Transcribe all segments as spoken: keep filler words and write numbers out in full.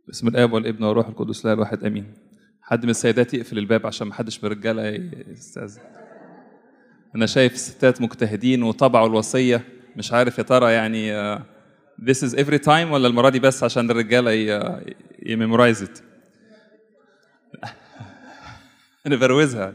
باسم الآب والابن والروح القدس لا الواحد امين. حد من السيدات يقفل الباب عشان ما حدش من الرجاله يستاذن. انا شايف الستات مجتهدين وطبعوا الوصيه، مش عارف يا ترى يعني uh, this is every time ولا المره دي بس عشان الرجاله يميمورايز ات. نبروزها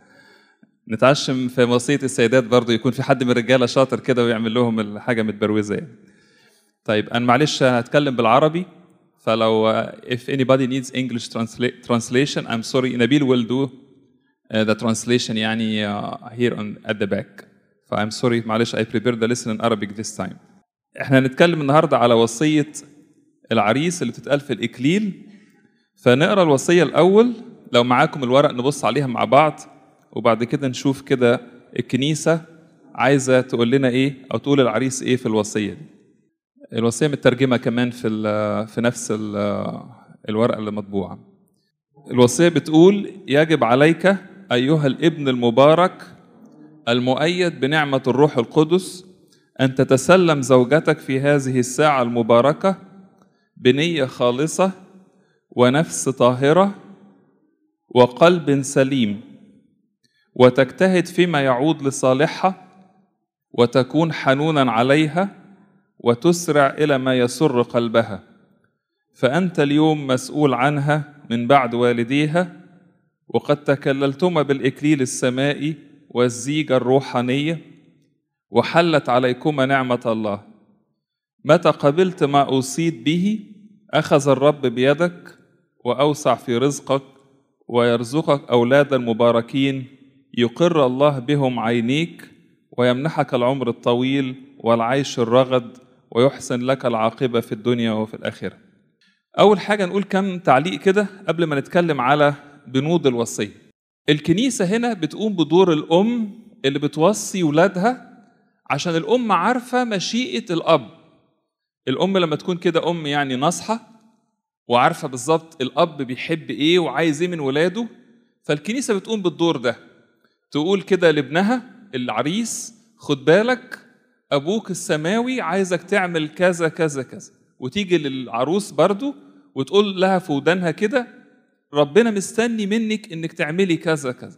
نتعشم في وصيه السيدات برضو يكون في حد من الرجاله شاطر كده ويعمل لهم الحاجه متبروزه يعني. طيب انا معلش هتكلم بالعربي، فلو uh, if anybody needs English transla- translation I'm sorry Nabil will do uh, the translation يعني uh, here on at the back. ف I'm sorry معلش I prepared the lesson in Arabic this time. احنا هنتكلم النهارده على وصية العريس اللي بتتقال في الإكليل. فنقرا الوصية الأول، لو معاكم الورق نبص عليها مع بعض وبعد كده نشوف كده الكنيسة عايزة تقول لنا إيه أو تقول العريس إيه في الوصية دي. الوصية مترجمة كمان في في نفس الورقة اللي مطبوعة. الوصية بتقول: يجب عليك أيها الابن المبارك المؤيد بنعمة الروح القدس أن تتسلم زوجتك في هذه الساعة المباركة بنية خالصة ونفس طاهرة وقلب سليم، وتجتهد فيما يعود لصالحها، وتكون حنونا عليها وتسرع إلى ما يسر قلبها، فأنت اليوم مسؤول عنها من بعد والديها، وقد تكللتما بالإكليل السمائي والزيجة الروحانية، وحلت عليكما نعمة الله. متى قبلت ما أوصيت به أخذ الرب بيدك وأوسع في رزقك ويرزقك أولادا مباركين يقر الله بهم عينيك ويمنحك العمر الطويل والعيش الرغد ويحسن لك العاقبة في الدنيا وفي الآخرة. أول حاجة نقول كم تعليق كده قبل ما نتكلم على بنود الوصية. الكنيسة هنا بتقوم بدور الأم اللي بتوصي ولادها، عشان الأم عارفة مشيئة الأب. الأم لما تكون كده أم يعني ناصحة وعارفة بالظبط الأب بيحب إيه وعايز إيه من ولاده، فالكنيسة بتقوم بالدور ده، تقول كده لابنها العريس: خد بالك أبوك السماوي عايزك تعمل كذا كذا كذا. وتيجي للعروس برضو وتقول لها في ودانها كده: ربنا مستني منك إنك تعملي كذا كذا.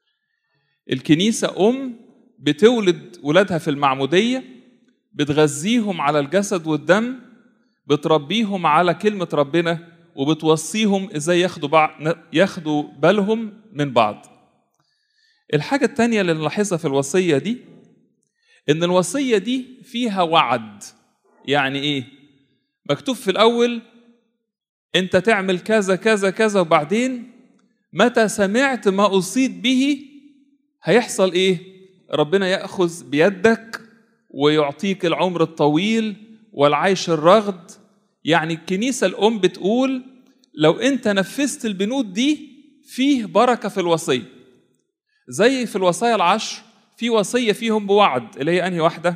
الكنيسة أم بتولد ولادها في المعمودية، بتغذيهم على الجسد والدم، بتربيهم على كلمة ربنا، وبتوصيهم إزاي ياخدوا بعض ياخدوا بالهم من بعض. الحاجة التانية اللي نلاحظها في الوصية دي إن الوصية دي فيها وعد. يعني إيه؟ مكتوب في الأول أنت تعمل كذا كذا كذا، وبعدين متى سمعت ما أوصيت به هيحصل إيه؟ ربنا يأخذ بيدك ويعطيك العمر الطويل والعيش الرغد. يعني الكنيسة الأم بتقول لو أنت نفذت البنود دي فيه بركة في الوصية. زي في الوصايا العشر في وصية فيهم بوعد، اللي هي أنهي واحدة؟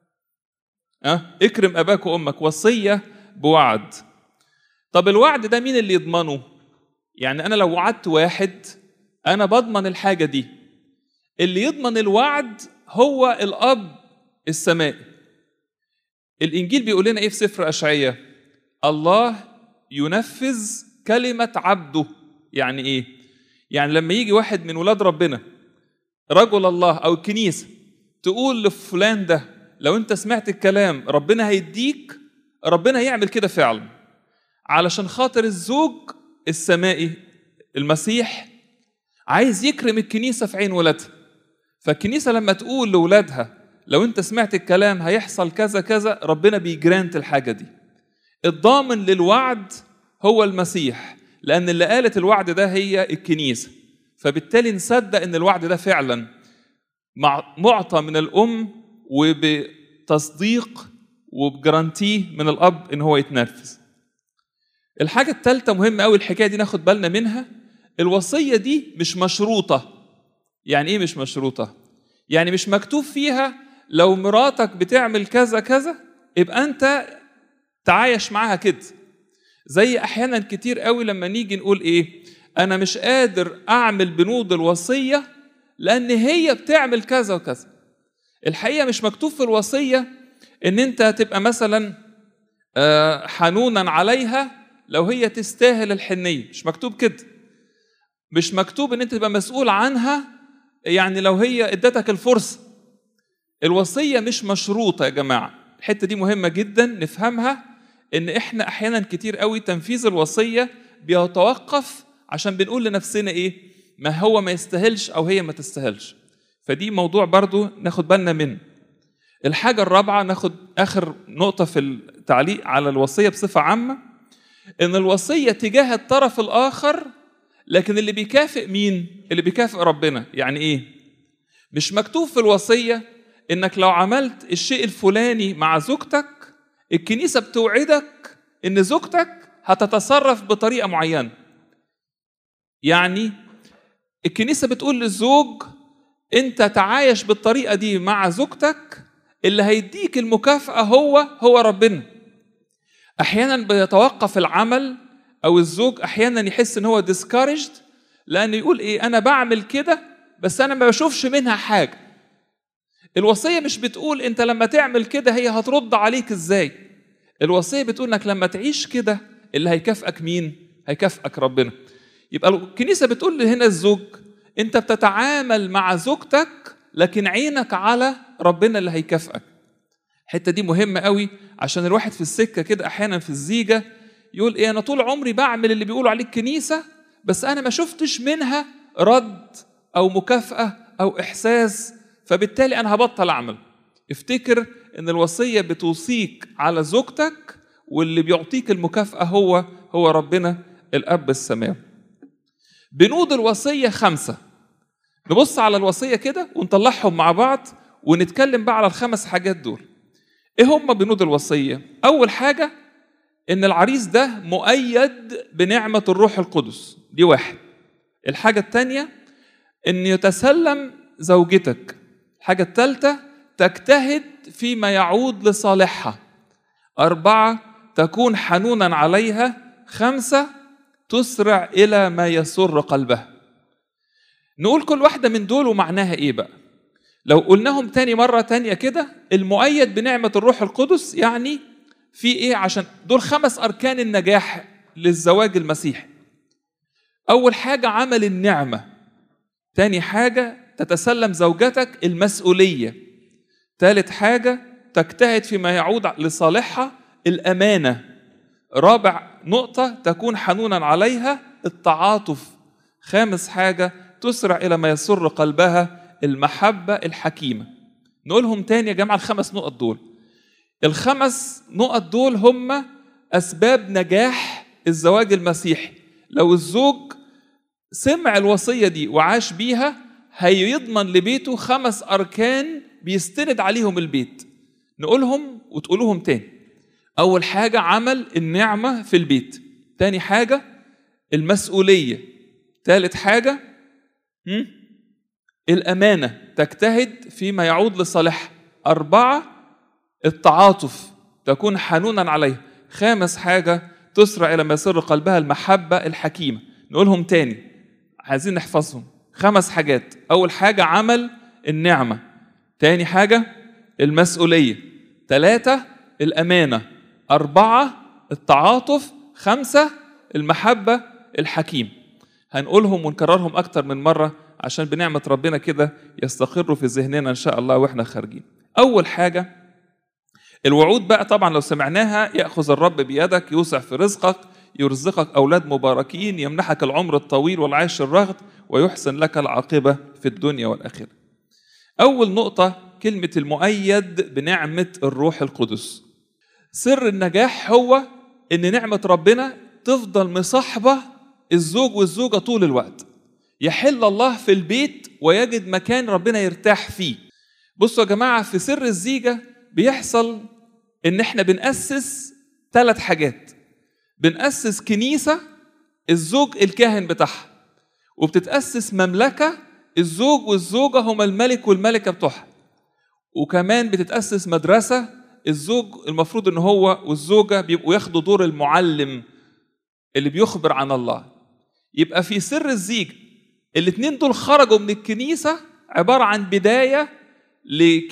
أه؟ اكرم أباك وأمك، وصية بوعد. طب الوعد ده مين اللي يضمنه؟ يعني أنا لو وعدت واحد أنا بضمن الحاجة دي. اللي يضمن الوعد هو الأب السمائي. الإنجيل بيقول لنا إيه في سفر أشعياء؟ الله ينفذ كلمة عبده. يعني إيه؟ يعني لما يجي واحد من ولاد ربنا، رجل الله أو الكنيسة، تقول لفلان ده لو أنت سمعت الكلام ربنا هيديك، ربنا هيعمل كده فعلا، علشان خاطر الزوج السمائي المسيح عايز يكرم الكنيسة في عين ولادها. فالكنيسة لما تقول لولادها لو أنت سمعت الكلام هيحصل كذا كذا، ربنا بيجرانت الحاجة دي. الضامن للوعد هو المسيح، لأن اللي قالت الوعد ده هي الكنيسة، فبالتالي نصدق أن الوعد ده فعلا معطى من الأم وبتصديق وبجرانتيه من الأب أن هو يتنفذ. الحاجة الثالثة مهمة أوي الحكاية دي ناخد بالنا منها. الوصية دي مش مشروطة. يعني إيه مش مشروطة؟ يعني مش مكتوب فيها لو مراتك بتعمل كذا كذا يبقى أنت تعايش معاها كده. زي أحيانا كتير قوي لما نيجي نقول إيه، أنا مش قادر أعمل بنود الوصية لأن هي بتعمل كذا وكذا. الحقيقة مش مكتوب في الوصية إن أنت تبقى مثلا حنونا عليها لو هي تستاهل الحنية. مش مكتوب كده، مش مكتوب ان انت تبقى مسؤول عنها، يعني لو هي ادتك الفرصة. الوصية مش مشروطة يا جماعة، الحتة دي مهمة جدا نفهمها، ان احنا احيانا كتير قوي تنفيذ الوصية بيتوقف عشان بنقول لنفسنا ايه، ما هو ما يستاهلش او هي ما تستاهلش. فدي موضوع برضو ناخد بالنا منه. الحاجة الرابعة، ناخد اخر نقطة في التعليق على الوصية بصفة عامة، ان الوصية تجاه الطرف الاخر، لكن اللي بيكافئ مين؟ اللي بيكافئ ربنا. يعني ايه؟ مش مكتوب في الوصية انك لو عملت الشيء الفلاني مع زوجتك الكنيسة بتوعدك ان زوجتك هتتصرف بطريقة معينة. يعني الكنيسة بتقول للزوج انت تعايش بالطريقة دي مع زوجتك، اللي هيديك المكافأة هو هو ربنا. احيانا بيتوقف العمل، او الزوج احيانا يحس ان هو discouraged، لانه يقول ايه، انا بعمل كده بس انا ما بشوفش منها حاجة. الوصية مش بتقول انت لما تعمل كده هي هترد عليك ازاي. الوصية بتقول انك لما تعيش كده اللي هيكافئك مين؟ هيكافئك ربنا. يبقى الكنيسة بتقول هنا الزوج انت بتتعامل مع زوجتك لكن عينك على ربنا اللي هيكافئك. الحتة دي مهمة قوي، عشان الواحد في السكة كده احيانا في الزيجة يقول ايه، انا طول عمري بعمل اللي بيقولوا عليه الكنيسة بس انا ما شفتش منها رد او مكافأة او احساس، فبالتالي انا هبطل اعمل. افتكر ان الوصية بتوصيك على زوجتك، واللي بيعطيك المكافأة هو هو ربنا الاب السماوي. بنود الوصية خمسة. نبص على الوصية كده ونطلعهم مع بعض ونتكلم بقى على الخمس حاجات دول. ايه هم بنود الوصية؟ اول حاجة ان العريس ده مؤيد بنعمة الروح القدس، دي واحد. الحاجة التانية ان يتسلم زوجتك. الحاجة الثالثة تجتهد فيما يعود لصالحها. أربعة تكون حنونا عليها. خمسة تسرع إلى ما يسر قلبها. نقول كل واحدة من دول ومعناها إيه بقى؟ لو قلناهم تاني مرة تانية كده، المؤيد بنعمة الروح القدس يعني في إيه؟ عشان دول خمس أركان النجاح للزواج المسيحي. أول حاجة عمل النعمة. تاني حاجة تتسلم زوجتك المسؤولية. ثالث حاجة تجتهد فيما يعود لصالحها، الأمانة. رابع نقطة تكون حنونا عليها، التعاطف. خامس حاجة تسرع إلى ما يسر قلبها، المحبة الحكيمة. نقولهم تاني يا جماعة الخمس نقط دول. الخمس نقط دول هم أسباب نجاح الزواج المسيحي. لو الزوج سمع الوصية دي وعاش بيها هيضمن لبيته خمس أركان بيستند عليهم البيت. نقولهم وتقولوهم تاني. أول حاجة عمل النعمة في البيت. تاني حاجة المسؤولية. ثالث حاجة الأمانة، تجتهد فيما يعود لصالحها. أربعة التعاطف، تكون حنونا عليه. خامس حاجة تسرع إلى ما يسر قلبها، المحبة الحكيمة. نقولهم تاني عايزين نحفظهم. خمس حاجات. أول حاجة عمل النعمة. تاني حاجة المسؤولية. ثلاثة الأمانة. أربعة التعاطف. خمسة المحبة الحكيم. هنقولهم ونكررهم أكتر من مرة عشان بنعمة ربنا كده يستقروا في ذهننا إن شاء الله وإحنا خارجين. أول حاجة الوعود بقى، طبعا لو سمعناها، يأخذ الرب بيدك، يوسع في رزقك، يرزقك أولاد مباركين، يمنحك العمر الطويل والعيش الرغد، ويحسن لك العاقبة في الدنيا والآخرة. أول نقطة كلمة المؤيد بنعمة الروح القدس. سر النجاح هو إن نعمة ربنا تفضل مصاحبة الزوج والزوجة طول الوقت. يحل الله في البيت ويجد مكان ربنا يرتاح فيه. بصوا يا جماعة، في سر الزيجة بيحصل إن إحنا بنأسس ثلاث حاجات. بنأسس كنيسة الزوج الكاهن بتاعها، وبتتأسس مملكة الزوج والزوجة هما الملك والملكة بتوعها، وكمان بتتأسس مدرسة الزوج المفروض إن هو والزوجة بيبقوا ياخدوا دور المعلم اللي بيخبر عن الله. يبقى في سر الزيج الاثنين دول خرجوا من الكنيسة عبارة عن بداية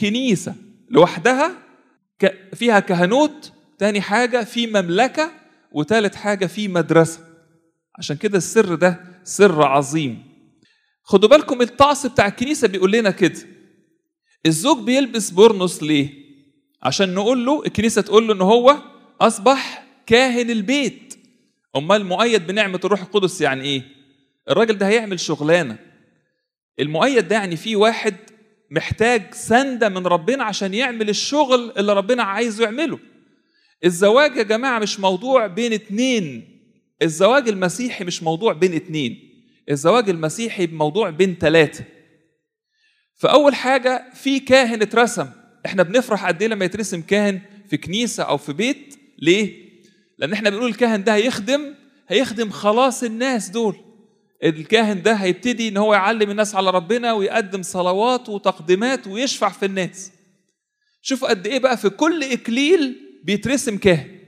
لكنيسة لوحدها فيها كهنوت. تاني حاجة في مملكة وثالث حاجة في مدرسة. عشان كده السر ده سر عظيم. خدوا بالكم الطقس بتاع الكنيسة بيقول لنا كده، الزوج بيلبس بورنوس ليه؟ عشان نقول له، الكنيسة تقول له إن هو أصبح كاهن البيت. أمال المؤيد بنعمة الروح القدس يعني إيه؟ الراجل ده هيعمل شغلانة. المؤيد ده يعني فيه واحد محتاج سندة من ربنا عشان يعمل الشغل اللي ربنا عايزه يعمله. الزواج يا جماعة مش موضوع بين اتنين، الزواج المسيحي مش موضوع بين اتنين، الزواج المسيحي موضوع بين ثلاثة. فأول حاجة في كاهن اترسم. احنا بنفرح قد ايه لما يترسم كاهن في كنيسة أو في بيت. ليه؟ لأن احنا بنقول الكاهن ده هيخدم هيخدم خلاص الناس دول. الكاهن ده هيبتدي ان هو يعلم الناس على ربنا ويقدم صلوات وتقديمات ويشفع في الناس. شوفوا قد ايه بقى في كل إكليل بيترسم كاهن.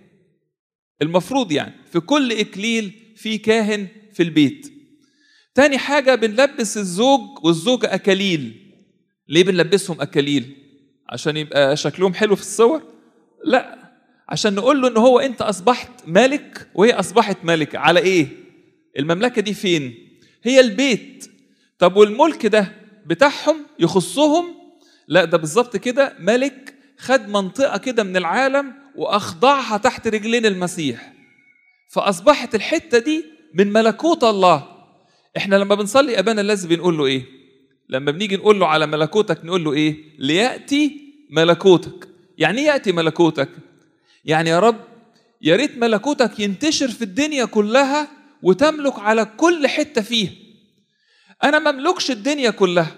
المفروض يعني في كل إكليل في كاهن في البيت. تاني حاجة بنلبس الزوج والزوجة أكاليل. ليه بنلبسهم أكاليل؟ عشان يبقى شكلهم حلو في الصور؟ لا، عشان نقول له إن هو أنت أصبحت ملك وهي أصبحت ملكة. على إيه؟ المملكة دي فين؟ هي البيت. طب والملك ده بتاعهم يخصهم؟ لا، ده بالظبط كده ملك خد منطقة كده من العالم وأخضعها تحت رجلين المسيح، فأصبحت الحتة دي من ملكوت الله. إحنا لما بنصلي أبانا الذي بنقول له إيه؟ لما بنيجي نقول له على ملكوتك نقول له إيه؟ ليأتي ملكوتك. يعني إيه يأتي ملكوتك؟ يعني يا رب يا ريت ملكوتك ينتشر في الدنيا كلها وتملك على كل حتة فيها. أنا مملكش الدنيا كلها،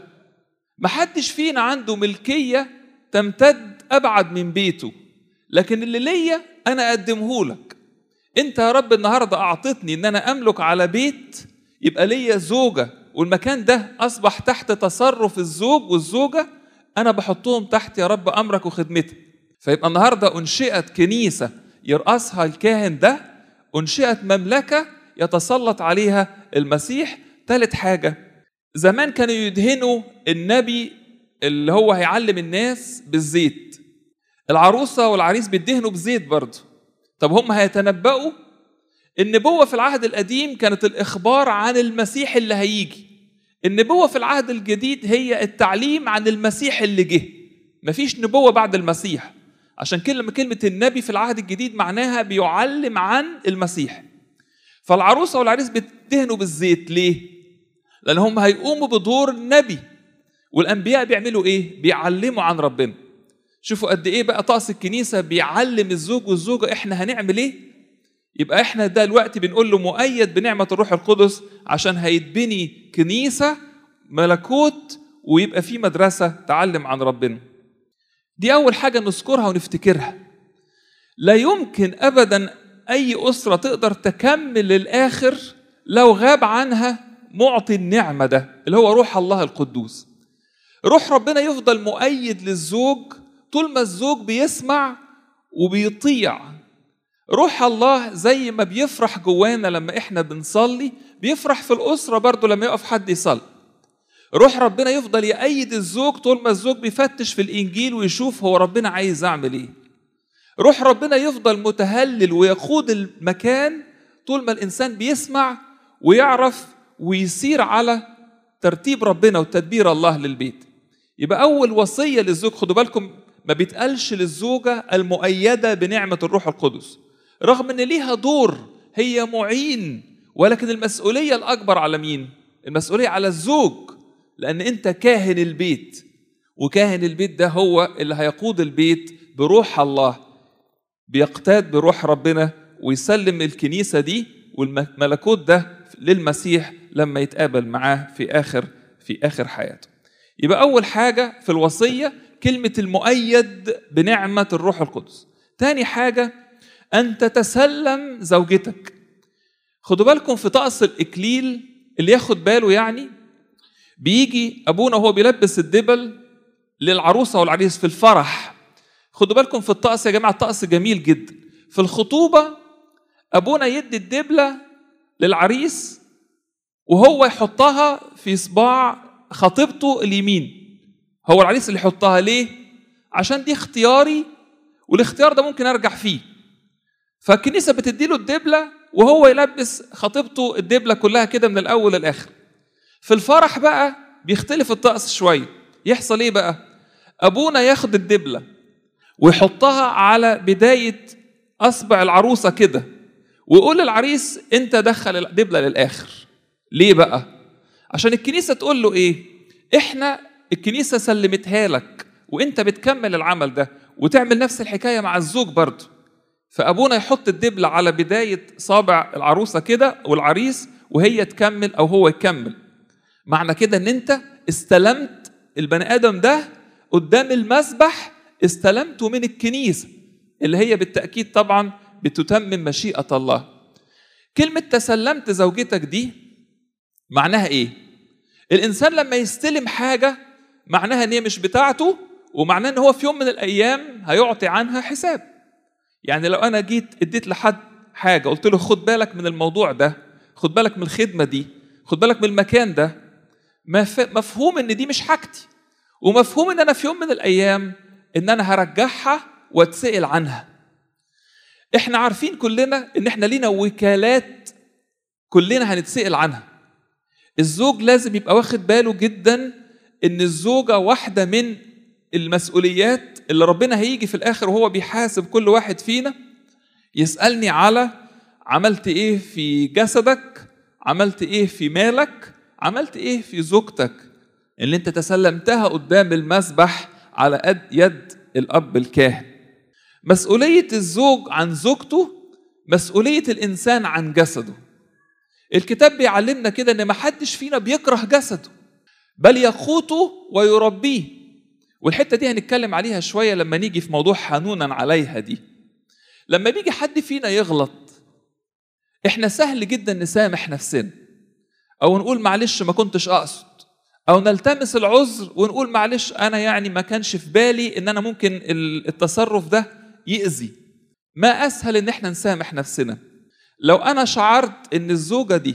محدش فينا عنده ملكية تمتد أبعد من بيته، لكن اللي ليا أنا أقدمه لك. أنت يا رب النهاردة أعطتني إن أنا أملك على بيت، يبقى ليا زوجة والمكان ده أصبح تحت تصرف الزوج والزوجة، أنا بحطهم تحت يا رب أمرك وخدمتك. فيبقى النهاردة أنشئت كنيسة يرأسها الكاهن ده، أنشئت مملكة يتسلط عليها المسيح. ثالث حاجة، زمان كانوا يدهنوا النبي اللي هو هيعلم الناس بالزيت. العروسة والعريس بيدهنوا بزيت برضه. طب هم هيتنبأوا. النبوة في العهد القديم كانت الإخبار عن المسيح اللي هيجي. النبوة في العهد الجديد هي التعليم عن المسيح اللي جه. مفيش نبوة بعد المسيح. عشان كده لما كلمة النبي في العهد الجديد معناها بيعلم عن المسيح. فالعروسة والعريس بيدهنوا بالزيت ليه؟ لأن هم هيقوموا بدور النبي، والأنبياء بيعملوا إيه؟ بيعلموا عن ربنا. شوفوا قد إيه بقى طقس الكنيسة بيعلم الزوج والزوجة إحنا هنعمل إيه؟ يبقى إحنا ده الوقت بنقول له مؤيد بنعمة الروح القدس عشان هيتبني كنيسة ملكوت ويبقى في مدرسة تعلم عن ربنا. دي أول حاجة نذكرها ونفتكرها. لا يمكن أبدا أي أسرة تقدر تكمل للآخر لو غاب عنها معطي النعمة ده اللي هو روح الله القدوس. روح ربنا يفضل مؤيد للزوج طول ما الزوج بيسمع وبيطيع. روح الله زي ما بيفرح جوانا لما احنا بنصلي بيفرح في الأسرة برضو لما يقف حد يصلي. روح ربنا يفضل يأيد الزوج طول ما الزوج بيفتش في الإنجيل ويشوف هو ربنا عايز أعمل إيه. روح ربنا يفضل متهلل ويقود المكان طول ما الإنسان بيسمع ويعرف ويسير على ترتيب ربنا وتدبير الله للبيت. يبقى أول وصية للزوج، خدوا بالكم ما بيتقالش للزوجة المؤيدة بنعمة الروح القدس، رغم أن ليها دور، هي معين، ولكن المسؤولية الأكبر على مين؟ المسؤولية على الزوج، لأن أنت كاهن البيت، وكاهن البيت ده هو اللي هيقود البيت بروح الله، بيقتاد بروح ربنا ويسلم الكنيسة دي والملكوت ده للمسيح لما يتقابل معاه في آخر في آخر حياته. يبقى أول حاجة في الوصية كلمة المؤيد بنعمة الروح القدس. تاني حاجة أن تتسلم زوجتك. خدوا بالكم في طقس الإكليل اللي ياخد باله يعني بيجي أبونا وهو بيلبس الدبل للعروسة والعريس في الفرح. خدوا بالكم في الطقس يا جماعة، الطقس جميل جدا. في الخطوبة أبونا يدي الدبلة للعريس وهو يحطها في صباع خطيبته اليمين. هو العريس اللي يحطها ليه؟ عشان دي اختياري، والاختيار ده ممكن أرجع فيه. فالكنيسة بتديله الدبلة وهو يلبس خطيبته الدبلة كلها كده من الأول للآخر. في الفرح بقى بيختلف الطقس شوية. يحصل إيه بقى؟ أبونا ياخد الدبلة ويحطها على بداية أصبع العروسة كده، ويقول للعريس أنت دخل الدبلة للآخر. ليه بقى؟ عشان الكنيسة تقول له إيه؟ إحنا الكنيسة سلمتها لك وأنت بتكمل العمل ده، وتعمل نفس الحكاية مع الزوج برضه. فأبونا يحط الدبلة على بداية صابع العروسة كده والعريس، وهي تكمل أو هو يكمل. معنى كده أن أنت استلمت البني آدم ده قدام المسبح، استلمته من الكنيسة اللي هي بالتأكيد طبعا بتتمم مشيئة الله. كلمة تسلمت زوجتك دي معناها إيه؟ الإنسان لما يستلم حاجة معناها أن هي مش بتاعته، ومعناه أن هو في يوم من الأيام هيعطي عنها حساب. يعني لو أنا جيت اديت لحد حاجة قلت له خد بالك من الموضوع ده، خد بالك من الخدمة دي، خد بالك من المكان ده، مفهوم أن دي مش حاجتي، ومفهوم أن أنا في يوم من الأيام أن أنا هرجعها واتسأل عنها. إحنا عارفين كلنا أن إحنا لينا وكالات كلنا هنتسأل عنها. الزوج لازم يبقى واخد باله جدا أن الزوجة واحدة من المسؤوليات اللي ربنا هيجي في الآخر وهو بيحاسب كل واحد فينا، يسألني على عملت إيه في جسدك، عملت إيه في مالك، عملت إيه في زوجتك اللي أنت تسلمتها قدام المسبح على قد يد الأب الكاهن. مسؤولية الزوج عن زوجته مسؤولية الإنسان عن جسده. الكتاب بيعلمنا كده إن محدش فينا بيكره جسده، بل يقوته ويربيه. والحتة دي هنتكلم عليها شوية لما نيجي في موضوع حنونا عليها دي. لما بيجي حد فينا يغلط، إحنا سهل جدا نسامح نفسنا، أو نقول معلش ما كنتش أقصد، أو نلتمس العذر ونقول معلش أنا يعني ما كانش في بالي إن أنا ممكن التصرف ده يأذي. ما أسهل إن إحنا نسامح نفسنا. لو أنا شعرت إن الزوجة دي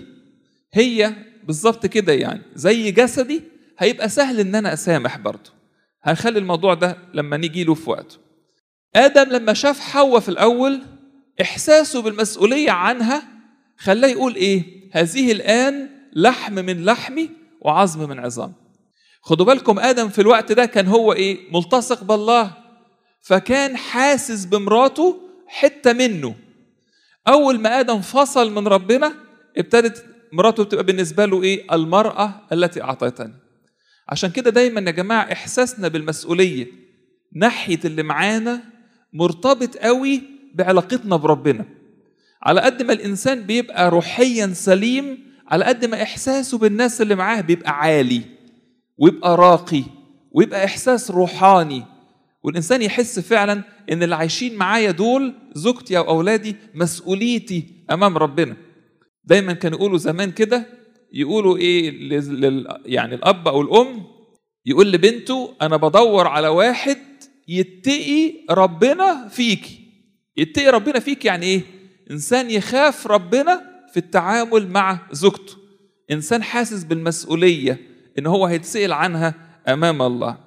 هي بالظبط كده يعني زي جسدي، هيبقى سهل إن أنا أسامح برضه. هنخلي الموضوع ده لما نيجي له في وقته. آدم لما شاف حواء في الأول، إحساسه بالمسؤولية عنها خلاه يقول إيه؟ هذه الآن لحم من لحمي وعظم من عظام. خدوا بالكم آدم في الوقت ده كان هو إيه؟ ملتصق بالله، فكان حاسس بمراته حتة منه. أول ما آدم فصل من ربنا، ابتدت مراته بتبقى بالنسبة له إيه؟ المرأة التي أعطيتني. عشان كده دايما يا جماعة إحساسنا بالمسؤولية ناحية اللي معانا مرتبط قوي بعلاقتنا بربنا. على قد ما الإنسان بيبقى روحيا سليم، على قد ما إحساسه بالناس اللي معاه بيبقى عالي ويبقى راقي ويبقى إحساس روحاني. والإنسان يحس فعلا إن اللي عايشين معايا دول زوجتي أو أولادي مسؤوليتي أمام ربنا. دايما كانوا يقولوا زمان كده، يقولوا إيه لل... يعني الأب أو الأم يقول لبنته أنا بدور على واحد يتقي ربنا فيكي. يتقي ربنا فيك يعني إيه؟ إنسان يخاف ربنا في التعامل مع زوجته، إنسان حاسس بالمسؤولية إن هو هيتسأل عنها أمام الله.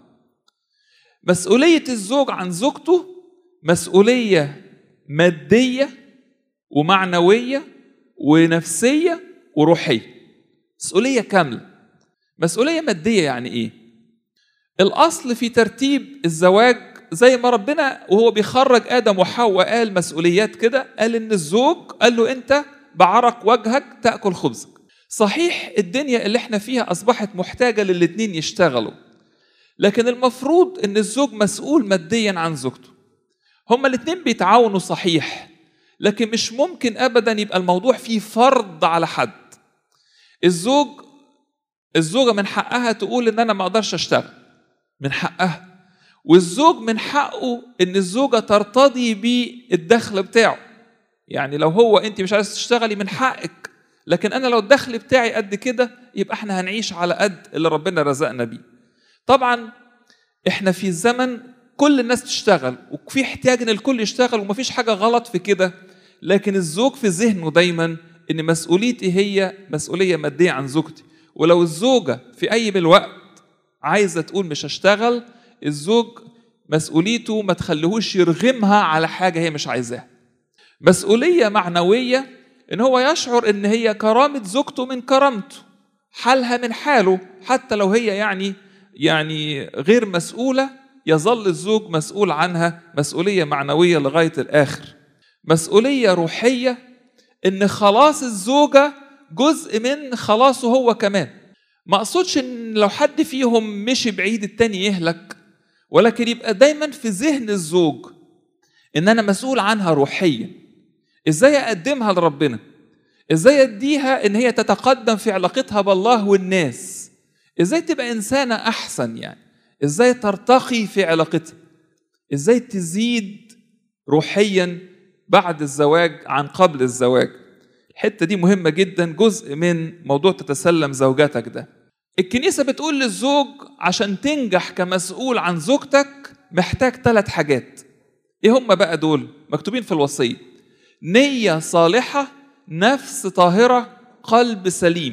مسؤولية الزوج عن زوجته مسؤولية مادية ومعنوية ونفسية وروحية، مسؤولية كاملة. مسؤولية مادية يعني إيه؟ الأصل في ترتيب الزواج زي ما ربنا وهو بيخرج آدم وحواء قال مسؤوليات كده، قال إن الزوج قال له أنت بعرق وجهك تأكل خبزك. صحيح الدنيا اللي احنا فيها أصبحت محتاجة للاتنين يشتغلوا، لكن المفروض إن الزوج مسؤول ماديا عن زوجته. هما الاتنين بيتعاونوا صحيح، لكن مش ممكن أبدا يبقى الموضوع فيه فرض على حد. الزوج الزوجة من حقها تقول إن أنا ما أقدرش أشتغل، من حقها. والزوج من حقه إن الزوجة ترتضي بالدخل بتاعه. يعني لو هو أنت مش عايز تشتغلي من حقك، لكن أنا لو الدخل بتاعي قد كده يبقى إحنا هنعيش على قد اللي ربنا رزقنا بيه. طبعا إحنا في الزمن كل الناس تشتغل وفي احتياج إن الكل يشتغل ومفيش حاجة غلط في كده، لكن الزوج في ذهنه دايما إن مسؤوليتي هي مسؤولية مادية عن زوجتي. ولو الزوجة في أي بالوقت عايزة تقول مش هشتغل، الزوج مسؤوليته ما تخليهوش يرغمها على حاجة هي مش عايزاها. مسؤولية معنوية إن هو يشعر إن هي كرامة زوجته من كرامته، حالها من حاله، حتى لو هي يعني يعني غير مسؤولة يظل الزوج مسؤول عنها، مسؤولية معنوية لغاية الآخر. مسؤولية روحية إن خلاص الزوجة جزء من خلاصه هو كمان. ما أقصدش إن لو حد فيهم مشي بعيد التاني يهلك، ولكن يبقى دايما في ذهن الزوج إن أنا مسؤول عنها روحيا. إزاي أقدمها لربنا، إزاي أديها إن هي تتقدم في علاقتها بالله والناس، إزاي تبقى إنسانة أحسن، يعني إزاي ترتقي في علاقتها، إزاي تزيد روحيا بعد الزواج عن قبل الزواج. الحتة دي مهمة جدا، جزء من موضوع تتسلم زوجاتك ده. الكنيسة بتقول للزوج عشان تنجح كمسؤول عن زوجتك محتاج ثلاث حاجات. إيه هم بقى دول؟ مكتوبين في الوصية: نية صالحة، نفس طاهرة، قلب سليم.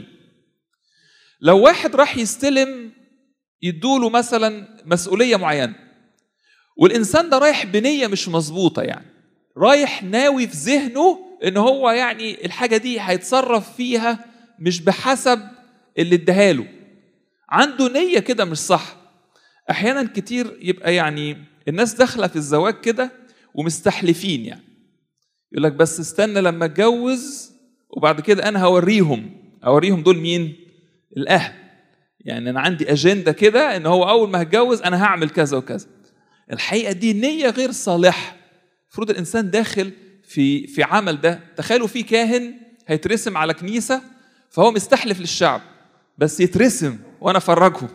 لو واحد راح يستلم يدوله مثلا مسؤولية معينة، والإنسان ده رايح بنية مش مظبوطة، يعني رايح ناوي في ذهنه إن هو يعني الحاجة دي هيتصرف فيها مش بحسب اللي اداهاله، عنده نية كده مش صح. أحيانا كتير يبقى يعني الناس داخلة في الزواج كده ومستحلفين، يعني يقول لك بس استنى لما اتجوز وبعد كده أنا هوريهم. أوريهم دول مين؟ الأهل. يعني أنا عندي أجندة كده إن هو أول ما هتجوز أنا هعمل كذا وكذا. الحقيقة دي نية غير صالحة. المفروض الإنسان داخل في في عمل ده. تخيلوا في كاهن هيترسم على كنيسة فهو مستحلف للشعب بس يترسم وأنا أفرجه.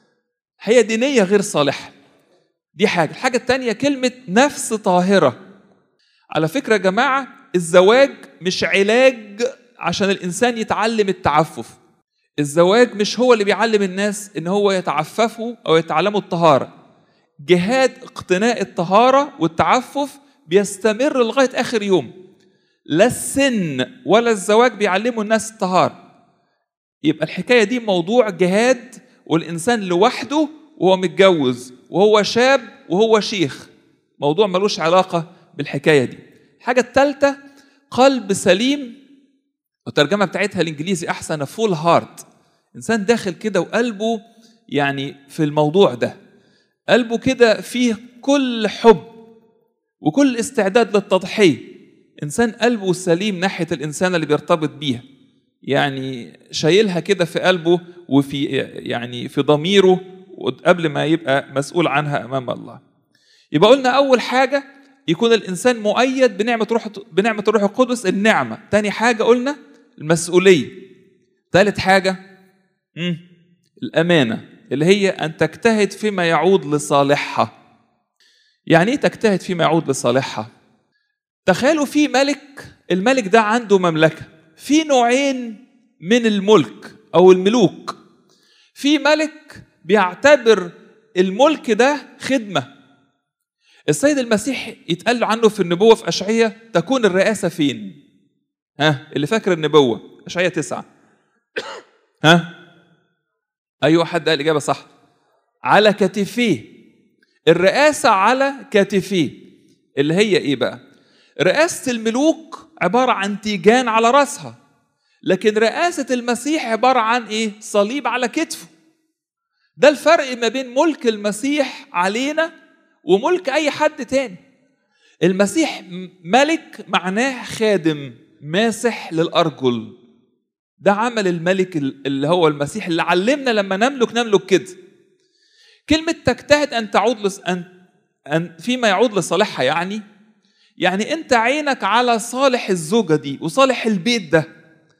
هي دي نية غير صالحة. دي حاجة. الحاجة التانية كلمة نفس طاهرة. على فكرة يا جماعة، الزواج مش علاج عشان الإنسان يتعلم التعفف. الزواج مش هو اللي بيعلم الناس إن هو يتعففوا أو يتعلموا الطهارة. جهاد اقتناء الطهارة والتعفف بيستمر لغاية آخر يوم. لا السن ولا الزواج بيعلموا الناس الطهارة. يبقى الحكاية دي موضوع جهاد، والإنسان لوحده وهو متجوز وهو شاب وهو شيخ، موضوع ملوش علاقة بالحكاية دي. الحاجة الثالثة قلب سليم، والترجمة بتاعتها الإنجليزي أحسن، فول هارت. إنسان داخل كده وقلبه يعني في الموضوع ده، قلبه كده فيه كل حب وكل استعداد للتضحية. إنسان قلبه سليم ناحية الإنسان اللي بيرتبط بيها، يعني شايلها كده في قلبه وفي يعني في ضميره قبل ما يبقى مسؤول عنها أمام الله. يبقى قلنا أول حاجة يكون الإنسان مؤيد بنعمة روح بنعمة الروح القدس، النعمة. تاني حاجة قلنا المسؤولية. ثالث حاجة مم. الأمانة، اللي هي أن تجتهد فيما يعود لصالحها. يعني إيه تجتهد فيما يعود لصالحها؟ تخيلوا في ملك، الملك ده عنده مملكة. في نوعين من الملك أو الملوك. في ملك بيعتبر الملك ده خدمة. السيد المسيح يتقال عنه في النبوة في أشعية تكون الرئاسة فين؟ ها اللي فاكر النبوة أشعية تسعة. ها أيوة حد قال إجابة صح. على كتفيه. الرئاسة على كتفيه، اللي هي إيه بقى؟ رئاسة الملوك عبارة عن تيجان على رأسها، لكن رئاسة المسيح عبارة عن إيه؟ صليب على كتفه. ده الفرق ما بين ملك المسيح علينا وملك أي حد تاني. المسيح ملك معناه خادم ماسح للأرجل. ده عمل الملك اللي هو المسيح اللي علمنا لما نملك نملك كده. كلمة تجتهد أن تعود لص... أن... أن فيما يعود لصالحها، يعني يعني أنت عينك على صالح الزوجة دي وصالح البيت ده.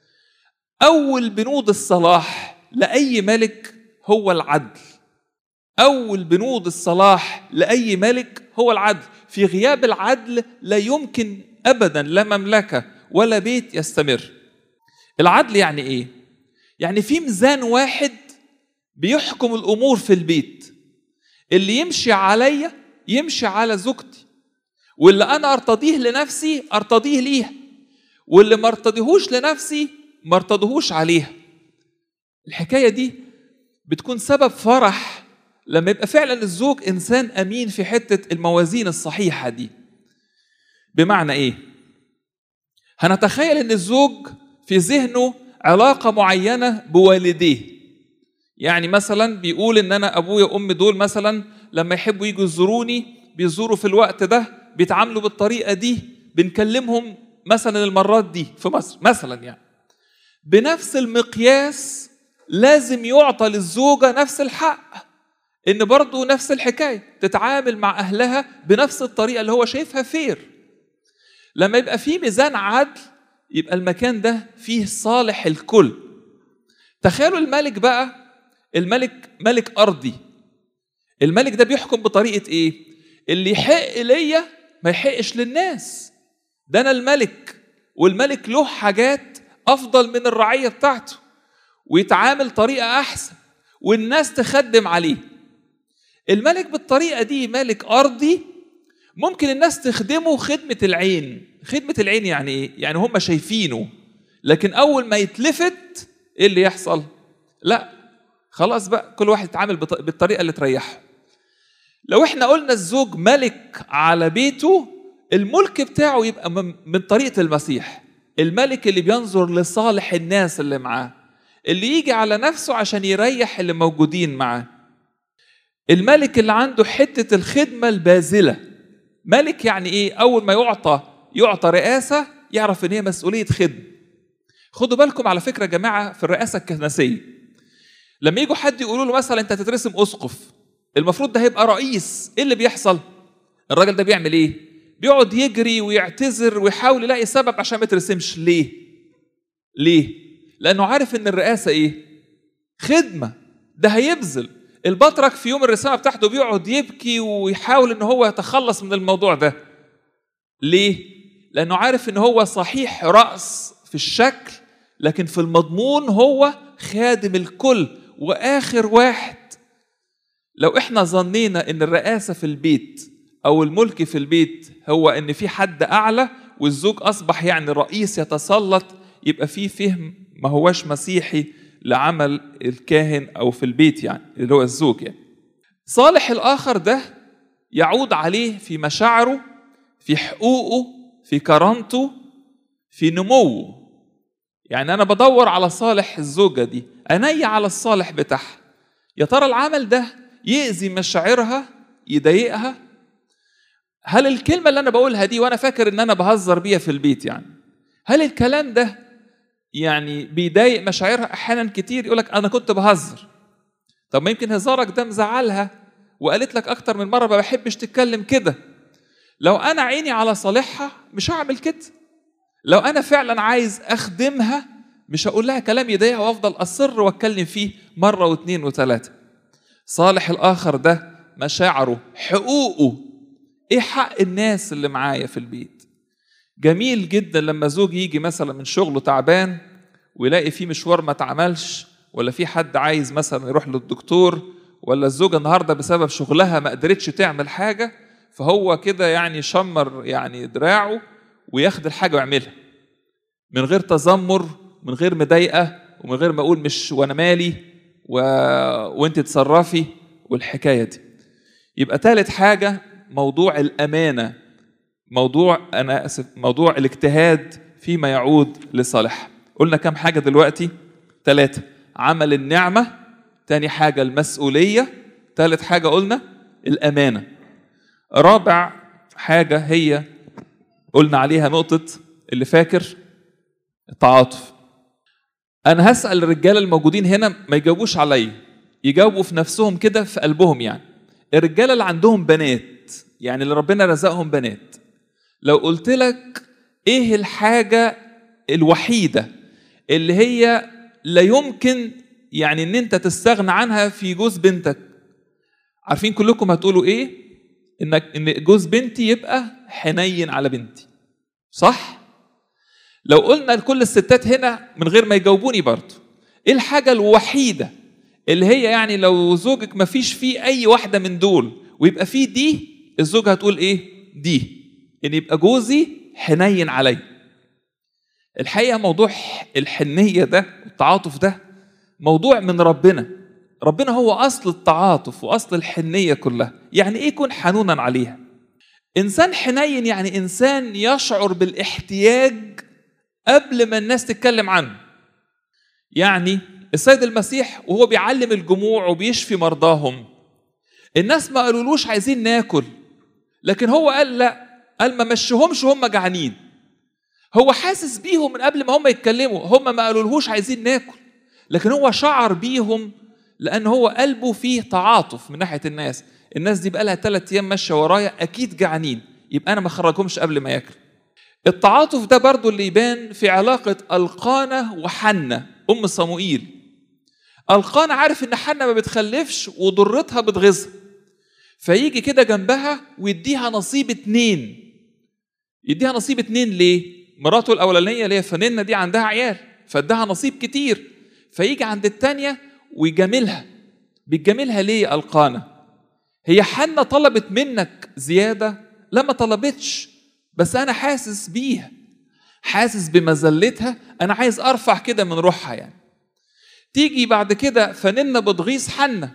أول بنود الصلاح لأي ملك هو العدل. أول بنود الصلاح لأي ملك هو العدل. في غياب العدل لا يمكن أبدا لا مملكة ولا بيت يستمر. العدل يعني إيه؟ يعني في ميزان واحد بيحكم الأمور في البيت. اللي يمشي عليا يمشي على زوجتي، واللي أنا أرتضيه لنفسي أرتضيه ليها، واللي ما ارتضيهوش لنفسي ما ارتضيهوش عليها. الحكاية دي بتكون سبب فرح لما يبقى فعلا الزوج إنسان أمين في حتة الموازين الصحيحة دي. بمعنى إيه؟ هنتخيل ان الزوج في ذهنه علاقة معينة بوالديه، يعني مثلا بيقول ان انا ابويا وامي دول مثلا لما يحبوا يجوا يزوروني بيزوروا في الوقت ده، بيتعاملوا بالطريقة دي، بنكلمهم مثلا المرات دي في مصر مثلا. يعني بنفس المقياس لازم يعطى للزوجة نفس الحق، ان برضو نفس الحكاية تتعامل مع اهلها بنفس الطريقة اللي هو شايفها فير. لما يبقى فيه ميزان عدل يبقى المكان ده فيه صالح الكل. تخيلوا الملك بقى، الملك ملك أرضي، الملك ده بيحكم بطريقة إيه؟ اللي يحق ليا ما يحقش للناس، ده أنا الملك، والملك له حاجات أفضل من الرعية بتاعته، ويتعامل طريقة أحسن والناس تخدم عليه. الملك بالطريقة دي ملك أرضي، ممكن الناس تخدمه خدمة العين. خدمة العين يعني إيه؟ يعني هم شايفينه، لكن أول ما يتلفت إيه اللي يحصل؟ لا خلاص بقى كل واحد يتعامل بالطريقة اللي تريحه. لو احنا قلنا الزوج ملك على بيته، الملك بتاعه يبقى من طريقة المسيح، الملك اللي بينظر لصالح الناس اللي معاه، اللي يجي على نفسه عشان يريح اللي موجودين معاه، الملك اللي عنده حتة الخدمة الباذلة. ملك يعني ايه؟ اول ما يعطى يعطى رئاسة يعرف ان هي مسؤولية خدمة. خدوا بالكم على فكرة يا جماعة، في الرئاسة الكهنسية لما يجوا حد يقولوا له مثلا انت تترسم اسقف، المفروض ده هيبقى رئيس، ايه اللي بيحصل؟ الراجل ده بيعمل ايه؟ بيقعد يجري ويعتذر ويحاول يلاقي سبب عشان ما يترسمش. ليه؟ ليه؟ لانه عارف ان الرئاسة ايه؟ خدمة. ده هيبذل. البطرك في يوم الرسامة بتاعته بيقعد يبكي ويحاول ان هو يتخلص من الموضوع ده. ليه؟ لانه عارف ان هو صحيح رأس في الشكل، لكن في المضمون هو خادم الكل واخر واحد. لو احنا ظنينا ان الرئاسة في البيت او الملك في البيت هو ان في حد اعلى والزوج اصبح يعني رئيس يتسلط، يبقى في فهم ما هواش مسيحي لعمل الكاهن او في البيت، يعني اللي هو الزوج. يعني صالح الاخر ده يعود عليه في مشاعره، في حقوقه، في كرامته، في نموه. يعني انا بدور على صالح الزوجة دي، اني على الصالح بتاعها. يا ترى العمل ده يأذي مشاعرها، يضايقها؟ هل الكلمة اللي انا بقولها دي وانا فاكر ان انا بهزر بيها في البيت، يعني هل الكلام ده يعني بيضايق مشاعرها؟ احيانا كتير يقولك انا كنت بهزر. طب ما يمكن هزارك ده مزعلها وقالت لك اكتر من مرة ما بحبش تتكلم كده. لو انا عيني على صالحها مش هعمل كده. لو انا فعلا عايز اخدمها مش هقول لها كلام يضايقها وافضل اصر واتكلم فيه مرة واثنين وثلاثة. صالح الاخر ده مشاعره، حقوقه، ايه حق الناس اللي معايا في البيت. جميل جدا لما زوج يجي مثلا من شغله تعبان ويلاقي فيه مشوار ما اتعملش، ولا في حد عايز مثلا يروح للدكتور، ولا الزوجة النهاردة بسبب شغلها ما قدرتش تعمل حاجة، فهو كده يعني شمر يعني دراعه وياخد الحاجة ويعملها من غير تذمر، من غير مضايقة، ومن غير ما اقول مش وانا مالي و... وانت تصرفي والحكاية دي. يبقى ثالث حاجة موضوع الأمانة، موضوع أنا أسف موضوع الاجتهاد فيما يعود لصالح. قلنا كم حاجة دلوقتي؟ ثلاثة. عمل النعمة، تاني حاجة المسؤولية، ثالث حاجة قلنا الأمانة. رابع حاجة هي قلنا عليها نقطة اللي فاكر التعاطف. أنا هسأل الرجال الموجودين هنا ما يجاوبوش علي، يجاوبوا في نفسهم كده في قلبهم. يعني الرجال اللي عندهم بنات، يعني اللي ربنا رزقهم بنات، لو قلت لك ايه الحاجة الوحيدة اللي هي لا يمكن يعني ان انت تستغنى عنها في جوز بنتك، عارفين كلكم هتقولوا ايه؟ انك ان جوز بنتي يبقى حنين على بنتي، صح؟ لو قلنا لكل الستات هنا من غير ما يجاوبوني برضو، ايه الحاجة الوحيدة اللي هي يعني لو زوجك ما فيش فيه اي واحدة من دول ويبقى فيه دي، الزوجة هتقول ايه؟ دي، ان يبقى جوزي حنين علي. الحقيقة موضوع الحنية ده والتعاطف ده موضوع من ربنا. ربنا هو أصل التعاطف وأصل الحنية كلها. يعني إيه يكون حنونا عليها؟ إنسان حنين يعني إنسان يشعر بالاحتياج قبل ما الناس تتكلم عنه. يعني السيد المسيح وهو بيعلم الجموع وبيشفي مرضاهم، الناس ما قالولوش عايزين ناكل، لكن هو قال لا، قال ما مشيهمش هم جعانين. هو حاسس بيهم من قبل ما هم يتكلموا، هم ما قالولهوش عايزين ناكل، لكن هو شعر بيهم لأن هو قلبه فيه تعاطف من ناحية الناس. الناس دي بقى لها ثلاث أيام ماشية ورايا، أكيد جعانين، يبقى أنا ما خرجهمش قبل ما ياكل. التعاطف ده برضو اللي يبان في علاقة القانا وحنة أم صموئيل. القانا عارف إن حنة ما بتخلفش وضرتها بتغيظها، فيجي كده جنبها ويديها نصيب اتنين. يديها نصيب اتنين ليه؟ مراته الأولانية اللي هي فننة دي عندها عيال، فادها نصيب كتير، فيجي عند التانية ويجاملها. بيجاملها ليه القانا؟ هي حنة طلبت منك زيادة؟ لا، ما طلبتش، بس أنا حاسس بيها، حاسس بمذلتها، أنا عايز أرفع كده من روحها يعني. تيجي بعد كده فننة بتغيظ حنة،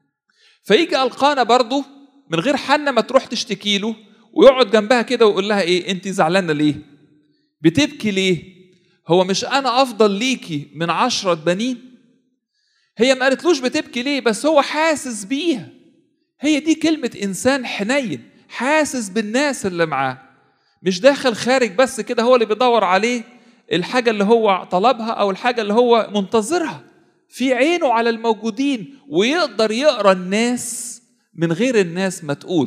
فيجي القانا برضو من غير حنة ما تروح تشتكي له، ويقعد جنبها كده ويقول لها إيه؟ أنت زعلانة ليه؟ بتبكي ليه؟ هو مش أنا أفضل ليكي من عشرة بنين؟ هي ما قالتلوش بتبكي ليه، بس هو حاسس بيها. هي دي كلمة إنسان حنين، حاسس بالناس اللي معاه، مش داخل خارج بس كده هو اللي بيدور عليه الحاجة اللي هو طلبها أو الحاجة اللي هو منتظرها، في عينه على الموجودين ويقدر يقرأ الناس من غير الناس ما تقول.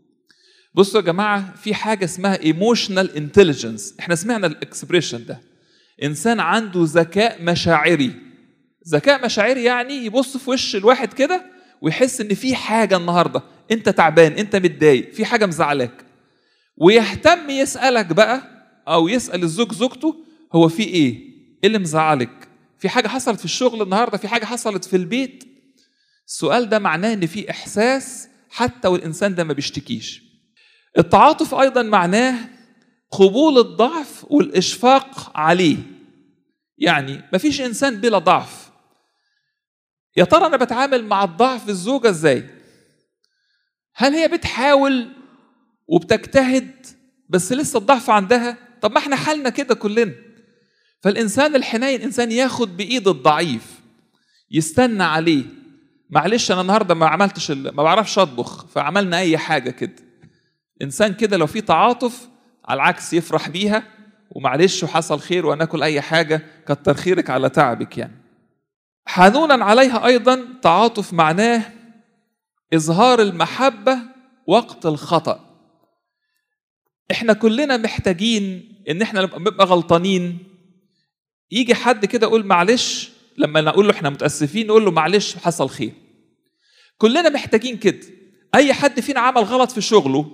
بصوا يا جماعة، في حاجة اسمها emotional intelligence، احنا سمعنا الاكسبريشن ده، إنسان عنده ذكاء مشاعري. ذكاء مشاعري يعني يبص في وش الواحد كده ويحس إن في حاجة النهاردة أنت تعبان، أنت متضايق، في حاجة مزعلك، ويهتم يسألك بقى، أو يسأل الزوج زوجته هو في إيه؟ إيه اللي مزعلك؟ في حاجة حصلت في الشغل النهاردة؟ في حاجة حصلت في البيت؟ السؤال ده معناه إن في إحساس حتى والإنسان ده ما بيشتكيش. التعاطف أيضا معناه قبول الضعف والإشفاق عليه. يعني مفيش إنسان بلا ضعف. يا ترى أنا بتعامل مع الضعف الزوجة إزاي؟ هل هي بتحاول وبتجتهد بس لسه الضعف عندها؟ طب ما احنا حالنا كده كلنا. فالإنسان الحنين إنسان ياخد بإيد الضعيف، يستنى عليه. معلش أنا النهاردة ما عملتش، ما بعرفش أطبخ، فعملنا أي حاجة كده. إنسان كده لو في تعاطف على العكس يفرح بيها، ومعلش وحصل خير وناكل أي حاجة، كتر خيرك على تعبك يعني. حنونا عليها أيضا تعاطف معناه إظهار المحبة وقت الخطأ. إحنا كلنا محتاجين إن إحنا نبقى غلطانين، يجي حد كده يقول معلش، لما نقول له إحنا متأسفين نقول له معلش حصل خير. كلنا محتاجين كده. أي حد فينا عمل غلط في شغله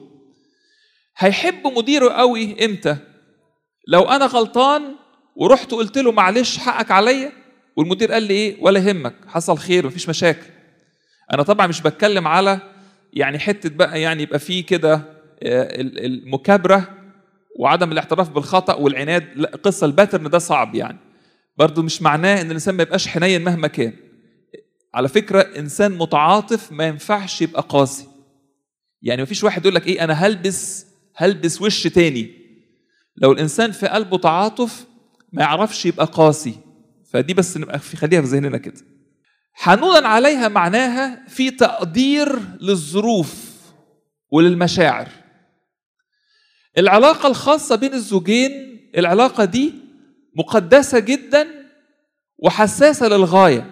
هيحب مديره قوي إمتى؟ لو أنا غلطان ورحت قلت له معلش حقك عليا، والمدير قال لي إيه؟ ولا يهمك، حصل خير، مفيش مشاكل. أنا طبعا مش بتكلم على يعني حتة بقى يعني يبقى فيه كده المكابرة وعدم الاعتراف بالخطأ والعناد، لا، قصة الباترن ده صعب يعني. برضو مش معناه إن الإنسان ما يبقاش حنين مهما كان. على فكرة إنسان متعاطف ما ينفعش يبقى قاسي. يعني مفيش واحد يقول لك إيه أنا هلبس هلبس وش تاني. لو الإنسان في قلبه تعاطف ما يعرفش يبقى قاسي. فدي بس نبقى في خليها في ذهننا كده. حنونا عليها معناها في تقدير للظروف وللمشاعر. العلاقة الخاصة بين الزوجين، العلاقة دي مقدسة جدا وحساسة للغاية.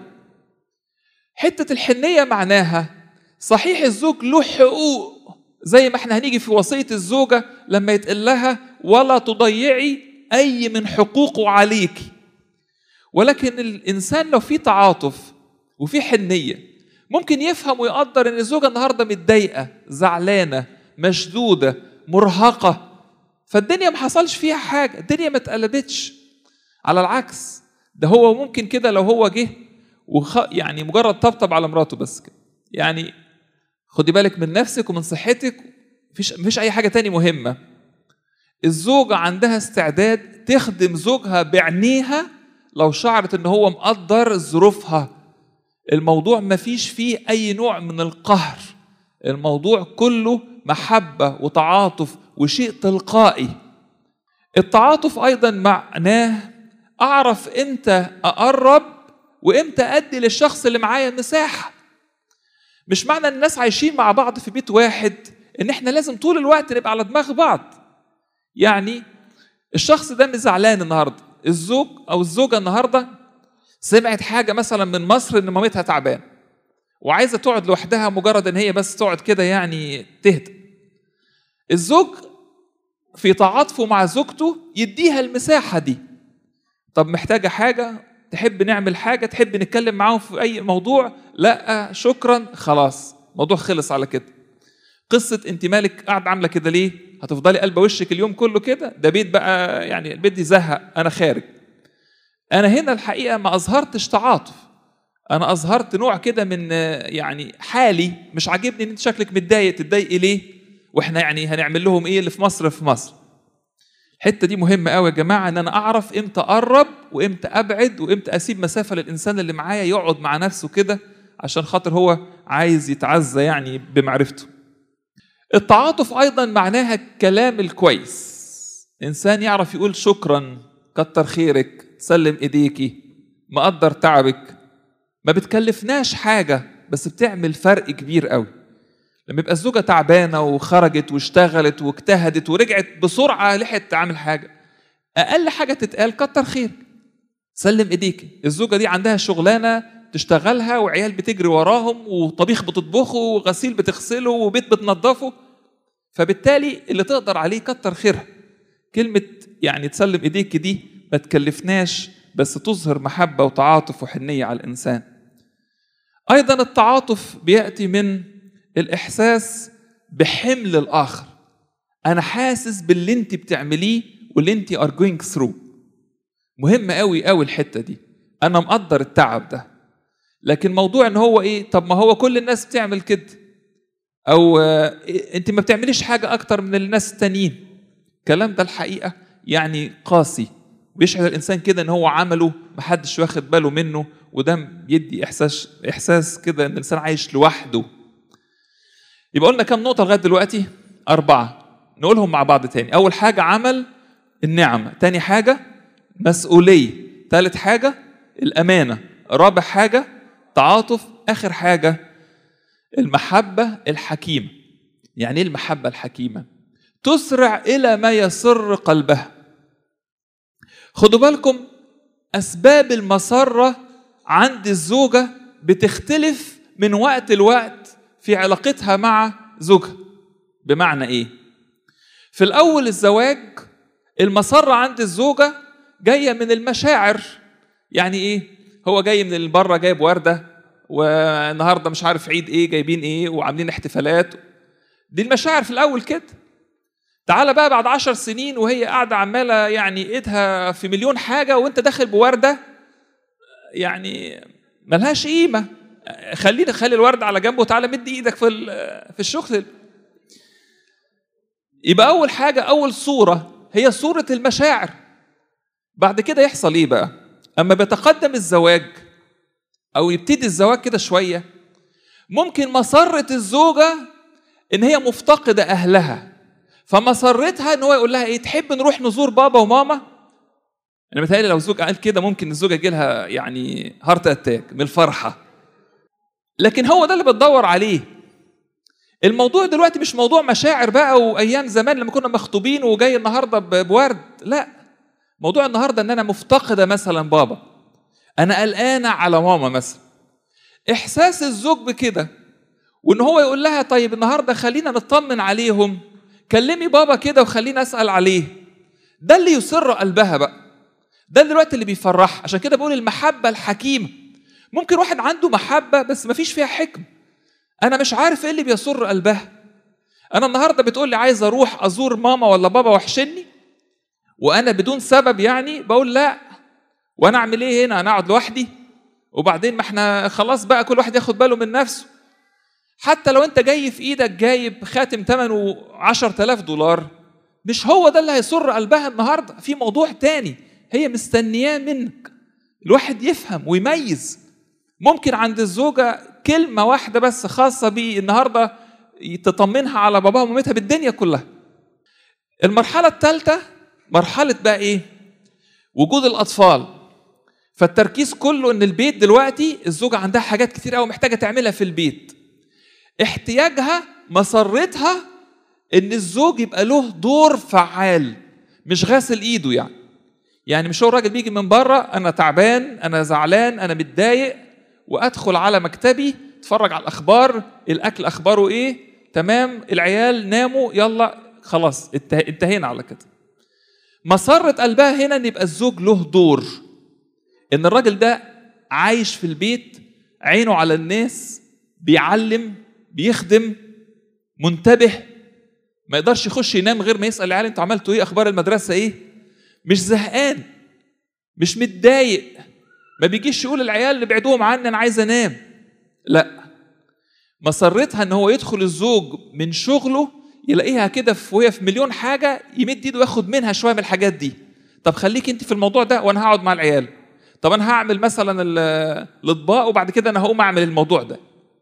حتة الحنية معناها صحيح الزوج له حقوق، زي ما احنا هنيجي في وصية الزوجة لما يتقال لها ولا تضيعي أي من حقوقه عليك، ولكن الإنسان لو في تعاطف وفي حنية ممكن يفهم ويقدر إن الزوجة النهاردة متضايقة، زعلانة، مشدودة، مرهقة، فالدنيا ما حصلش فيها حاجة، الدنيا ما اتقلبتش. على العكس، ده هو ممكن كده لو هو جه وخ... يعني مجرد طبطب على مراته بس كده، يعني خدي بالك من نفسك ومن صحتك، مفيش مفيش أي حاجة تاني مهمة. الزوجة عندها استعداد تخدم زوجها بعينيها لو شعرت إن هو مقدر ظروفها. الموضوع مفيش فيه أي نوع من القهر، الموضوع كله محبة وتعاطف وشيء تلقائي. التعاطف أيضا معناه أعرف إمتى أقرب وإمتى أدي للشخص اللي معايا مساحة. مش معنى أن الناس عايشين مع بعض في بيت واحد إن إحنا لازم طول الوقت نبقى على دماغ بعض. يعني الشخص ده مزعلان النهاردة، الزوج أو الزوجة النهاردة سمعت حاجة مثلا من مصر إن مامتها تعبان وعايزة تقعد لوحدها، مجرد إن هي بس تقعد كده يعني تهدى. الزوج في تعاطفه مع زوجته يديها المساحة دي. طب محتاجة حاجة، تحب نعمل حاجة، تحب نتكلم معاهم في أي موضوع، لا شكرا خلاص موضوع خلص على كده. قصة انت مالك قاعد عاملة كده ليه؟ هتفضلي قلبة وشك اليوم كله كده؟ ده بيت بقى يعني البيت دي زهق، أنا خارج. أنا هنا الحقيقة ما أظهرتش تعاطف، أنا أظهرت نوع كده من يعني حالي مش عاجبني إن أنت شكلك متضايق. تتضايقي ليه؟ وإحنا يعني هنعمل لهم إيه اللي في مصر في مصر؟ الحتة دي مهمة قوي يا جماعة، إن أنا أعرف إمتى أقرب وإمتى أبعد وإمتى أسيب مسافة للإنسان اللي معايا يقعد مع نفسه كده عشان خاطر هو عايز يتعزى يعني بمعرفته. التعاطف أيضا معناها الكلام الكويس، إنسان يعرف يقول شكرا، كتر خيرك، سلم إيديكي، مقدر تعبك. ما بتكلفناش حاجة بس بتعمل فرق كبير قوي. لما يبقى الزوجة تعبانة وخرجت واشتغلت واجتهدت ورجعت بسرعة لحقت تعمل حاجة، أقل حاجة تتقال كتر خيرك، سلم إيديكي. الزوجة دي عندها شغلانة تشتغلها وعيال بتجري وراهم وطبيخ بتطبخه وغسيل بتغسله وبيت بتنظفه، فبالتالي اللي تقدر عليه كتر خيرها. كلمة يعني تسلم إيديك دي ما تكلفناش بس تظهر محبة وتعاطف وحنية على الإنسان. أيضا التعاطف بيأتي من الإحساس بحمل الآخر. أنا حاسس باللي أنت بتعمليه واللي أنت are going through. مهم قوي قوي الحتة دي، أنا مقدر التعب ده. لكن موضوع إن هو إيه، طب ما هو كل الناس بتعمل كده، أو إيه أنت ما بتعمليش حاجة أكتر من الناس التانيين، الكلام ده الحقيقة يعني قاسي، بيشعر الإنسان كده إن هو عمله محدش واخد باله منه، وده بيدي إحساس إحساس كده إن الإنسان عايش لوحده. يبقى قلنا كم نقطة لغاية دلوقتي؟ أربعة، نقولهم مع بعض تاني. أول حاجة عمل النعمة، تاني حاجة مسؤولية، ثالث حاجة الأمانة، رابع حاجة تعاطف، آخر حاجة المحبة الحكيمة. يعني إيه المحبة الحكيمة؟ تسرع إلى ما يسر قلبها. خدوا بالكم أسباب المسرة عند الزوجة بتختلف من وقت لوقت في علاقتها مع زوجها. بمعنى إيه؟ في الأول الزواج المسرة عند الزوجة جاية من المشاعر. يعني إيه؟ هو جاي من بره جايب وردة، والنهاردة مش عارف عيد إيه جايبين إيه وعاملين احتفالات. دي المشاعر في الأول كده. تعال بقى بعد عشر سنين وهي قاعدة عمالة يعني إيدها في مليون حاجة وانت داخل بوردة يعني ملهاش قيمة. خلينا خلي الورد على جنبه وتعالى مد ايدك في في الشغل. يبقى أول حاجة أول صورة هي صورة المشاعر. بعد كده يحصل إيه بقى؟ أما بيتقدم الزواج أو يبتدي الزواج كده شوية، ممكن مسرة الزوجة إن هي مفتقدة أهلها، فمسرتها إن هو يقول لها إيه، تحب نروح نزور بابا وماما؟ أنا متهيألي لو الزوج قال كده ممكن الزوجة يجي لها يعني هارت أتاك من الفرحة. لكن هو ده اللي بتدور عليه. الموضوع دلوقتي مش موضوع مشاعر بقى وأيام زمان لما كنا مخطوبين وجاي النهاردة بورد، لا. موضوع النهاردة إن أنا مفتقدة مثلا بابا، أنا قلقانة على ماما مثلا. إحساس الزوج بكده وإن هو يقول لها طيب النهاردة خلينا نطمن عليهم، كلمي بابا كده وخلينا أسأل عليه، ده اللي يسر قلبها بقى، ده دلوقتي اللي بيفرح. عشان كده بقول المحبة الحكيمة. ممكن واحد عنده محبة بس ما فيش فيها حكم، أنا مش عارف إيه اللي بيسر قلبها. أنا النهاردة بتقول لي عايز أروح أزور ماما ولا بابا وحشني، وأنا بدون سبب يعني بقول لا، وأنا أعمل إيه هنا؟ أنا أقعد لوحدي؟ وبعدين ما إحنا خلاص بقى كل واحد ياخد باله من نفسه. حتى لو أنت جاي في إيدك جايب خاتم ثمنه عشرة آلاف دولار، مش هو ده اللي هيسر قلبها النهاردة. في موضوع تاني هي مستنياه منك. الواحد يفهم ويميز. ممكن عند الزوجة كلمة واحدة بس خاصة بيه النهاردة تطمنها على باباها ومامتها بالدنيا كلها. المرحلة الثالثة مرحلة بقى ايه؟ وجود الأطفال. فالتركيز كله ان البيت دلوقتي الزوجة عندها حاجات كتير قوي محتاجة تعملها في البيت. احتياجها مسرتها ان الزوج يبقى له دور فعال، مش غاسل ايده يعني. يعني مش هو الراجل بيجي من بره انا تعبان انا زعلان انا متضايق وادخل على مكتبي اتفرج على الاخبار، الاكل اخباره ايه، تمام، العيال ناموا، يلا خلاص انتهينا على كده. مسرة قلبها هنا ان يبقى الزوج له دور، ان الراجل ده عايش في البيت عينه على الناس، بيعلم بيخدم منتبه، ما يقدرش يخش ينام غير ما يسأل العيال انتوا عملتوا ايه، اخبار المدرسة ايه، مش زهقان مش متضايق، ما بيجيش يقول العيال اللي بعدوهم عني انا عايز انام، لا. مسرتها ان هو يدخل الزوج من شغله يلاقيها كده وهي في مليون حاجة يمد ايده وياخد منها شوية من الحاجات دي. طب خليك انت في الموضوع ده وانا هقعد مع العيال، طب انا هعمل مثلا الاطباق وبعد كده انا هقوم اعمل الموضوع ده.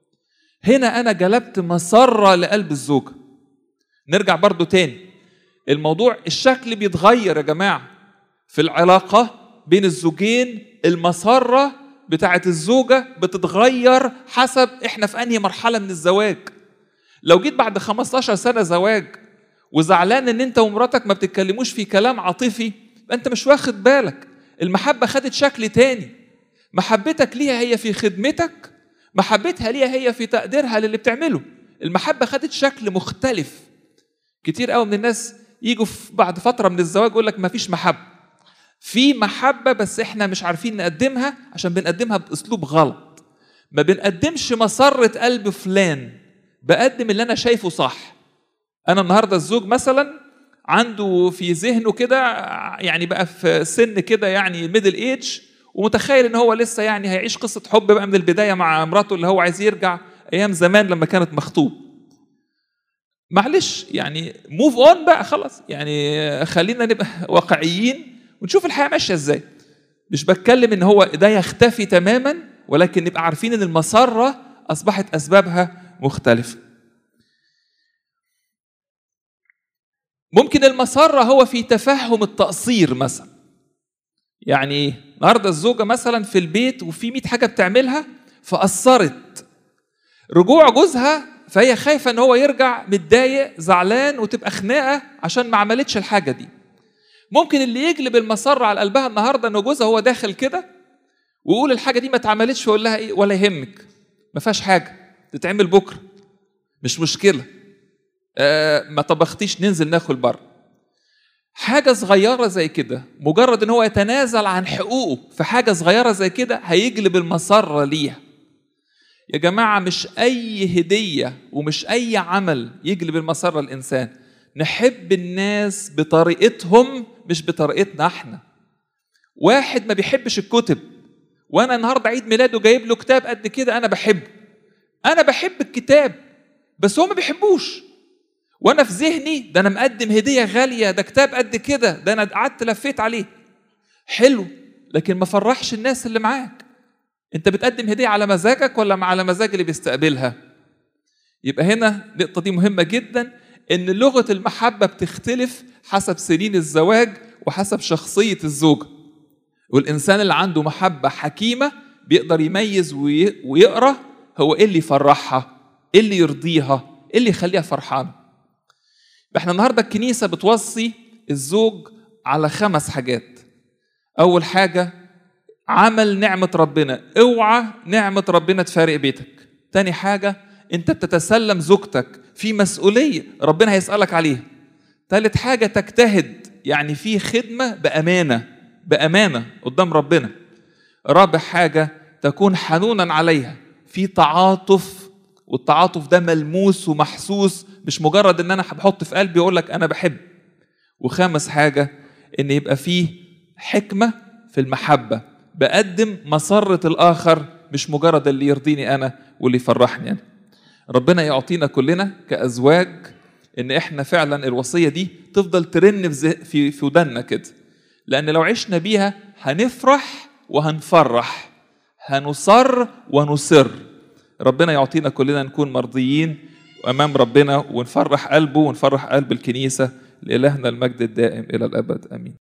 هنا انا جلبت مسرة لقلب الزوجة. نرجع برضو تاني، الموضوع الشكل بيتغير يا جماعة في العلاقة بين الزوجين، المسرة بتاعت الزوجة بتتغير حسب احنا في انهي مرحلة من الزواج. لو جيت بعد خمستاشر سنة زواج وزعلان ان انت ومراتك ما بتتكلموش في كلام عاطفي، انت مش واخد بالك، المحبة خدت شكل تاني. محبتك ليها هي في خدمتك، محبتها ليها هي في تقديرها للي بتعمله، المحبة خدت شكل مختلف. كتير قوي من الناس يجوا بعد فترة من الزواج يقول لك ما فيش محبة. في محبة بس احنا مش عارفين نقدمها عشان بنقدمها بأسلوب غلط. ما بنقدمش مسرة قلب فلان، بقدم اللي انا شايفه صح. انا النهاردة الزوج مثلا عنده في ذهنه كده يعني بقى في سن كده يعني ميدل ايج، ومتخيل ان هو لسه يعني هيعيش قصة حب بقى من البداية مع مراته اللي هو عايز يرجع ايام زمان لما كانت مخطوب. معلش يعني موف اون بقى خلاص، يعني خلينا نبقى واقعيين ونشوف الحياة ماشية ازاي. مش بتكلم ان هو ده يختفي تماما، ولكن نبقى عارفين ان المسرة اصبحت اسبابها مختلفة. ممكن المسرة هو في تفهم التقصير مثلا. يعني النهارده الزوجة مثلا في البيت وفي مئة حاجة بتعملها فقصرت، رجوع جوزها فهي خايفة ان هو يرجع متضايق زعلان وتبقى خناقة عشان ما عملتش الحاجة دي. ممكن اللي يجلب المسرة على قلبها النهارده ان جوزها هو داخل كده ويقول الحاجة دي ما اتعملتش، ويقول لها ايه ولا يهمك ما فيهاش حاجة تتعمل بكرة مش مشكلة، آه ما طبختيش ننزل ناكل بره. حاجة صغيرة زي كده مجرد ان هو يتنازل عن حقوقه في حاجة صغيرة زي كده هيجلب المسرة ليها. يا جماعة مش أي هدية ومش أي عمل يجلب المسرة الإنسان. نحب الناس بطريقتهم مش بطريقتنا احنا. واحد ما بيحبش الكتب وانا النهارده عيد ميلاده جايب له كتاب قد كده انا بحبه، انا بحب الكتاب بس هو ما بيحبوش، وانا في ذهني ده انا مقدم هديه غاليه، ده كتاب قد كده، ده انا قعدت لفيت عليه حلو، لكن ما فرحش الناس اللي معاك. انت بتقدم هديه على مزاجك ولا على مزاج اللي بيستقبلها؟ يبقى هنا النقطه دي مهمه جدا، ان لغه المحبه بتختلف حسب سنين الزواج وحسب شخصيه الزوجه. والإنسان اللي عنده محبة حكيمة بيقدر يميز ويقرأ هو إيه اللي يفرحها، إيه اللي يرضيها، إيه اللي يخليها فرحانة. إحنا النهاردة الكنيسة بتوصي الزوج على خمس حاجات. أول حاجة عمل نعمة ربنا، اوعى نعمة ربنا تفارق بيتك. تاني حاجة أنت بتتسلم زوجتك في مسؤولية ربنا هيسألك عليها. تالت حاجة تجتهد، يعني في خدمة بأمانة بأمانة قدام ربنا. رابع حاجة تكون حنونا عليها، في تعاطف، والتعاطف ده ملموس ومحسوس مش مجرد ان انا بحط في قلبي اقول لك انا بحب. وخامس حاجة ان يبقى فيه حكمة في المحبة، بقدم مسرة الآخر مش مجرد اللي يرضيني انا واللي يفرحني انا. ربنا يعطينا كلنا كأزواج ان احنا فعلا الوصية دي تفضل ترن في في ودنا كده، لأن لو عشنا بيها هنفرح وهنفرح، هنصر ونصر. ربنا يعطينا كلنا نكون مرضيين أمام ربنا ونفرح قلبه ونفرح قلب الكنيسة لإلهنا المجد الدائم إلى الأبد آمين.